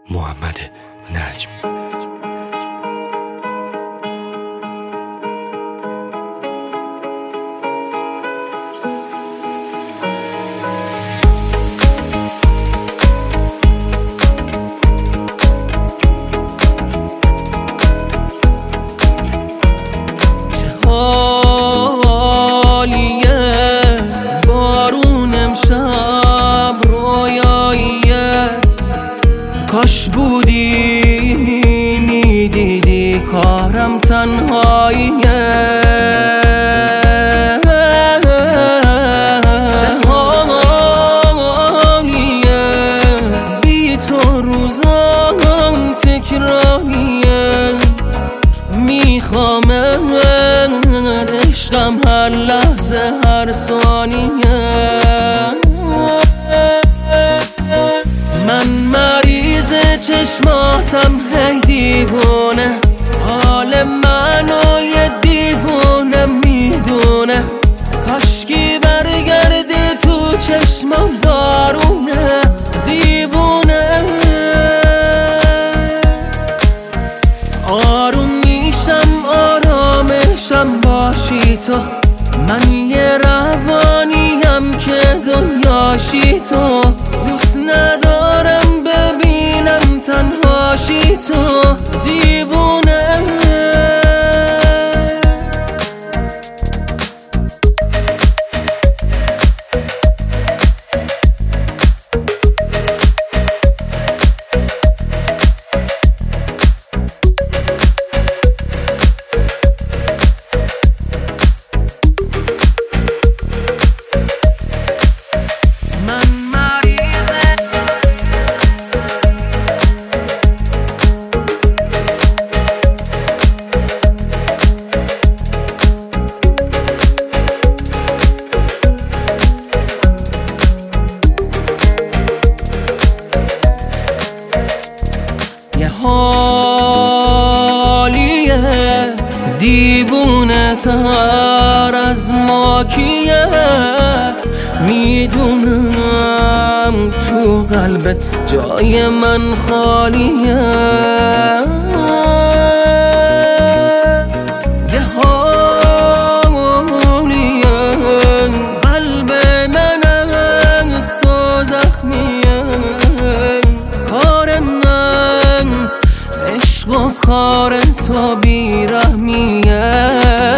محمد نجم. کاش بودی میدیدی کارم تنهاییه، چه حالیه بی تو روزام تکراریه، میخوام عشقم هر لحظه هر ثانیه. من مریض چشماتم هی دیوونه، حال منو یه دیوونه میدونه، کاشکی برگردی تو چشمم بارونه دیوونه. آروم میشم آرامشم باشی تو، من یه روانیم که دنیاشی تو، دوست ندارم ببینم تنهاشی تو دیوونه. حالیه دیوونه تر از ما کیه، میدونم تو قلبت جای من خالیه. یه حالیه قلب من از تو زخمیه، کار من عشق و کار تو بیرحمیه.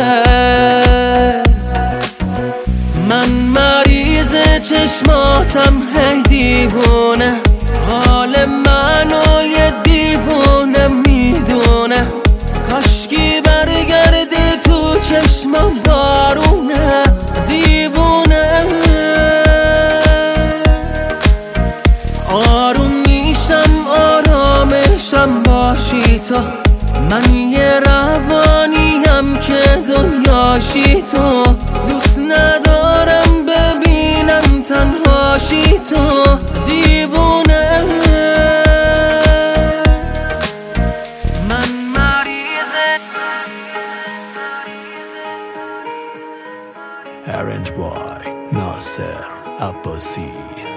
من مریض چشماتم هی دیوونه، حال منو یه دیوونه میدونه، کاشکی برگردی تو چشمم بارونه دیوونه. آروم میشم آرامشم باشی تو، من یه روانیم که دنیاشی تو، دوست ندارم ببینم تنهاشی تو دیوونه. من مریض Arranged by ناصر عباسی.